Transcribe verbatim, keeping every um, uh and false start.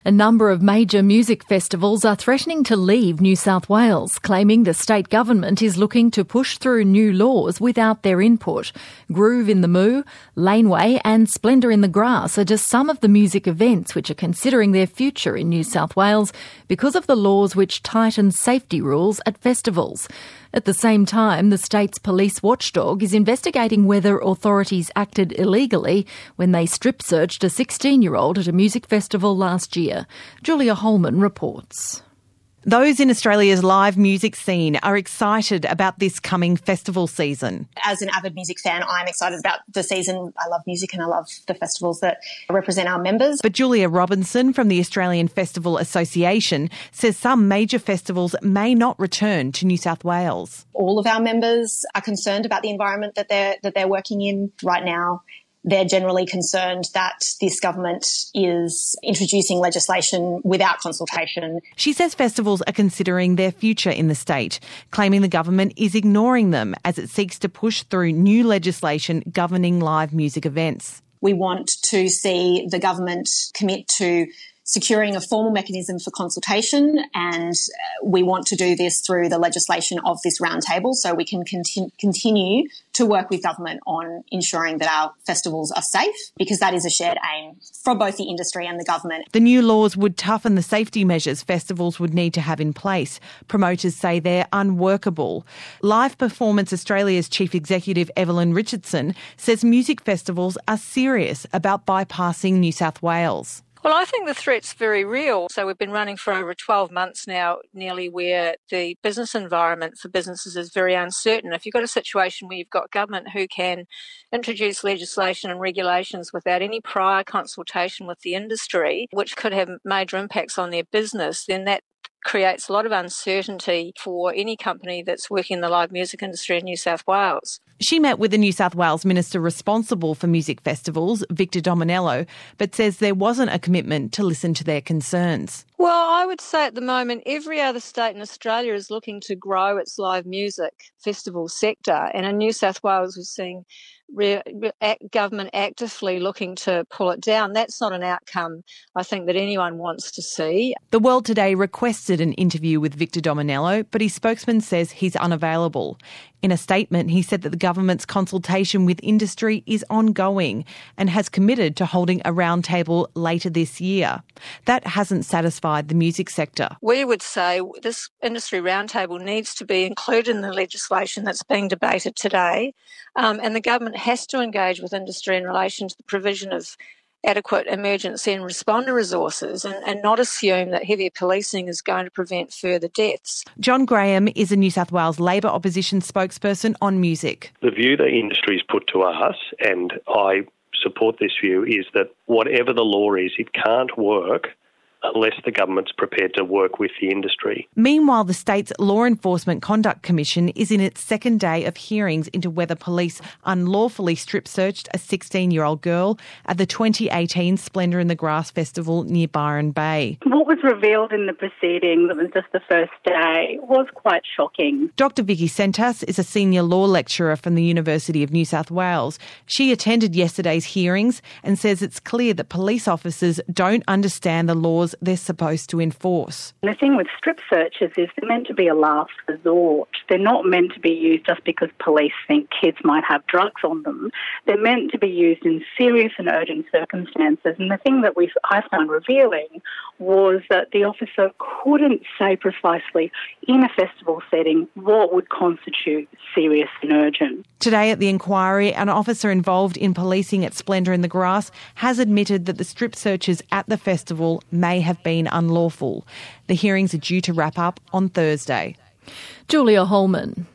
A number of major music festivals are threatening to leave New South Wales, claiming the state government is looking to push through new laws without their input. Groove in the Moo, Laneway and Splendour in the Grass are just some of the music events which are considering their future in New South Wales because of the laws which tighten safety rules at festivals. At the same time, the state's police watchdog is investigating whether authorities acted illegally when they strip-searched a sixteen-year-old at a music festival last year. Julia Holman reports. Those in Australia's live music scene are excited about this coming festival season. As an avid music fan, I'm excited about the season. I love music and I love the festivals that represent our members. But Julia Robinson from the Australian Festival Association says some major festivals may not return to New South Wales. All of our members are concerned about the environment that they're, that they're working in right now. They're generally concerned that this government is introducing legislation without consultation. She says festivals are considering their future in the state, claiming the government is ignoring them as it seeks to push through new legislation governing live music events. We want to see the government commit to securing a formal mechanism for consultation, and we want to do this through the legislation of this roundtable so we can conti- continue to work with government on ensuring that our festivals are safe, because that is a shared aim for both the industry and the government. The new laws would toughen the safety measures festivals would need to have in place. Promoters say they're unworkable. Live Performance Australia's Chief Executive Evelyn Richardson says music festivals are serious about bypassing New South Wales. Well, I think the threat's very real. So we've been running for over twelve months now, nearly, where the business environment for businesses is very uncertain. If you've got a situation where you've got government who can introduce legislation and regulations without any prior consultation with the industry, which could have major impacts on their business, then that creates a lot of uncertainty for any company that's working in the live music industry in New South Wales. She met with the New South Wales Minister responsible for music festivals, Victor Dominello, but says there wasn't a commitment to listen to their concerns. Well, I would say at the moment every other state in Australia is looking to grow its live music festival sector, and in New South Wales we're seeing re- re- government actively looking to pull it down. That's not an outcome I think that anyone wants to see. The World Today requested an interview with Victor Dominello, but his spokesman says he's unavailable. In a statement, he said that the government's consultation with industry is ongoing and has committed to holding a roundtable later this year. That hasn't satisfied the music sector. We would say this industry roundtable needs to be included in the legislation that's being debated today, um, and the government has to engage with industry in relation to the provision of adequate emergency and responder resources, and, and not assume that heavier policing is going to prevent further deaths. John Graham is a New South Wales Labor opposition spokesperson on music. The view the industry's put to us, and I support this view, is that whatever the law is, it can't work unless the government's prepared to work with the industry. Meanwhile, the state's Law Enforcement Conduct Commission is in its second day of hearings into whether police unlawfully strip-searched a sixteen-year-old girl at the twenty eighteen Splendour in the Grass Festival near Byron Bay. What was revealed in the proceedings, it was just the first day, was quite shocking. Doctor Vicky Sentas is a senior law lecturer from the University of New South Wales. She attended yesterday's hearings and says it's clear that police officers don't understand the laws they're supposed to enforce. The thing with strip searches is they're meant to be a last resort. They're not meant to be used just because police think kids might have drugs on them. They're meant to be used in serious and urgent circumstances. And the thing that we I found revealing was that the officer couldn't say precisely in a festival setting what would constitute serious and urgent. Today at the inquiry, an officer involved in policing at Splendour in the Grass has admitted that the strip searches at the festival may have been unlawful. The hearings are due to wrap up on Thursday. Julia Holman.